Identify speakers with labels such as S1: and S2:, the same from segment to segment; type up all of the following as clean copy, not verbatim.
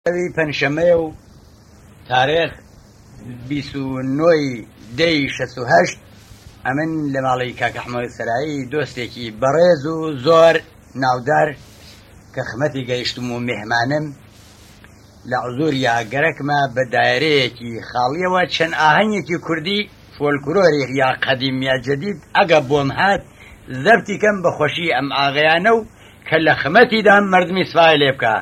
S1: پەنجشەممەیە و تاریخ 29 دەی 68 ئەمن لە ماڵی کاک ئەحمەد سەرایی دۆستێکی بەڕێز و زۆر ناودار کە خمەتی گەیشتم و میهمانم لە عزووریا گەرەکمە بە دایرەیەکی خاڵیەوە چەند ئاهەنگێکی کوردی فۆلکلۆری یا قەدیم یا جەدید ئەگە بۆم هات زەبتی کەم بە خۆشی ئەم ئاغیانە و کە لە خمەتیدا مردمی سوپای لێ بکە.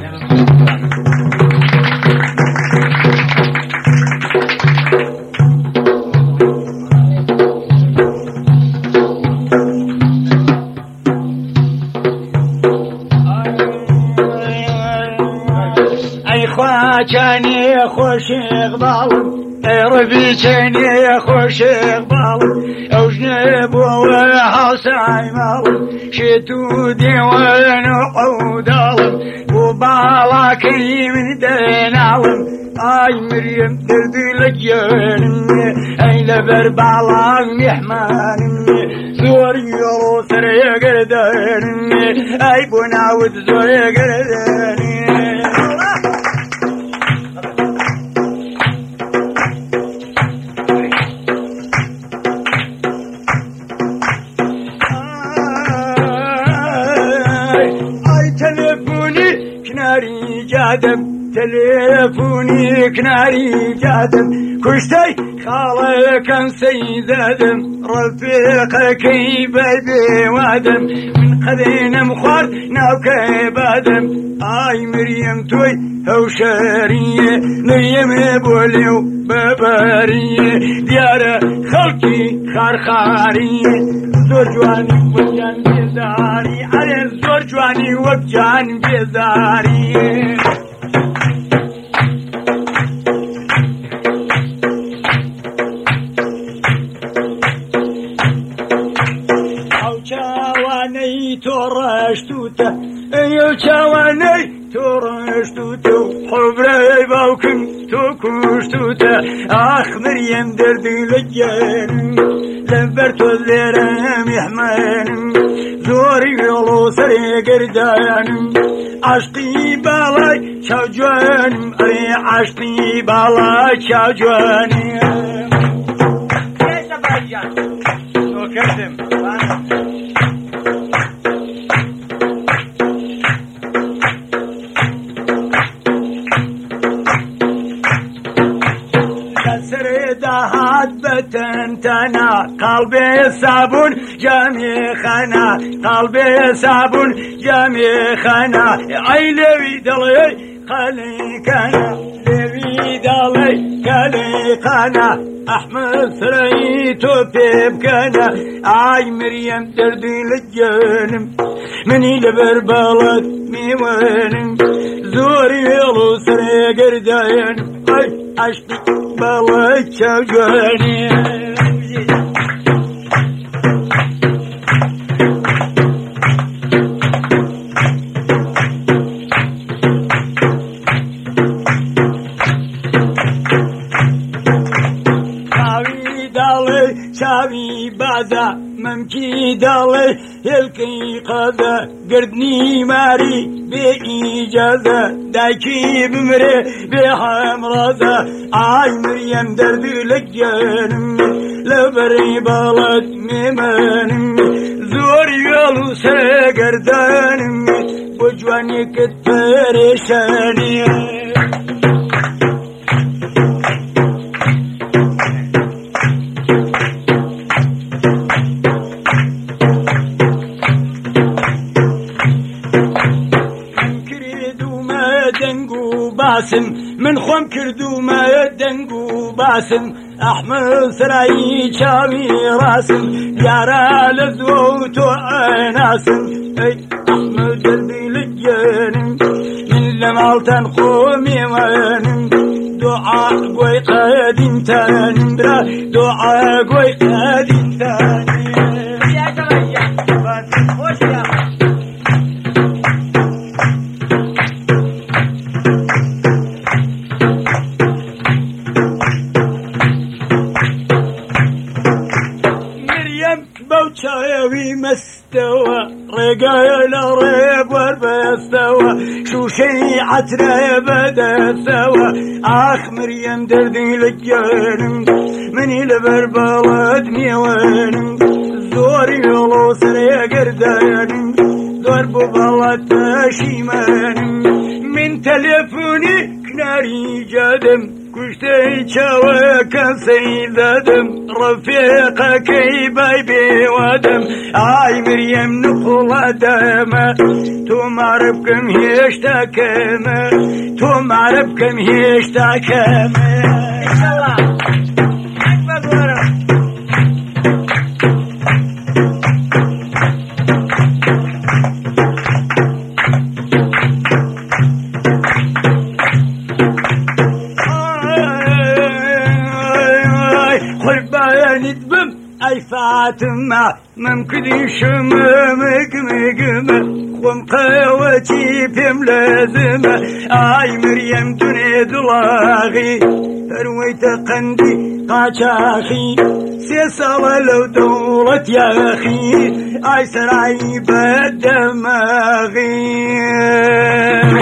S2: چانی خوش اقبالم ای ربی چانی خوش اقبالم اوجنه بوه حسای مالم شتو دیوان و عودالم و بالا کریم دینالم ay Meryem derdi lejyanimni ay leber bağlan mihmanimni zor yolu saraya gerdanimni ay bu navut zoya gerdanimni ay telefoni kinari cadem تلفوني كناري جادم كشتي خالك سيدادم رفيقك بيبي وادم من قدينا مخار ناوكي بادم اي مريم توي او شارية مريم بوليو ببارية ديار خلقي خارخارية زور جواني وجان بيزاري على زور جواني وجان بيزاري تورشتوته ايو چواني تورشتوته حبري باوكن تو كشتوته اخ مريم دردي لجان لبرتو زيرم يحمن زوري يولو سري قردان عشقي بالاي شاجوان اي عشقي بالاي شاجواني يا شبايا شو كردم تنا قلبي صابون جامي خنا قلبي صابون جامي خنا اي لوي دلي خلي كنا لوي دلي خلي كنا احمد سريتو بيبكنا اي مريم دردي للجنم مني لبربلد ميوانم زوري يلو سري قرداين اي عشقي بلد شوجاني شاوي بازا ممكي دالي هلكي قادا قردني ماري بإجازة دايكي بمري بحمرازة آي مريم درد لجانم لبري بالد ميمانم زور يولو ساقردانم بجواني كتفرشاني من خوم كردو ما يدنقو باسم احمد سراي شاوي راسم يارا لزوتو ناسم اي احمد قلبي لجانم من لمالتن قومي وانم دعاء قوي قادم تانم برا دعاء قوي قادم تانم يا جماعة خوش يا بوشاوي مستوى رجال ريب والبستوى شو شيعتنا بدا سوا آخ مريم دردي لجانم مني لبربالات ميوانم زوري يولو سريا قردانم زور ببالات شيمانم من تليفوني كناري جادم كشتي شاوى كان سيدادم رفيقك باي بوادم اي مريم نقول داما تو معرفكم هيشتاكما تو معرفكم هيشتاكما ان شاء الله اكبر اي فاطمة ممكن يشممك مقمة ومقاوتي بهم لازمة اي مريم دنيا دلاغي رويت قندي قاچاخي سيسالة لو دولت يا اخي اي سرعي بدماغي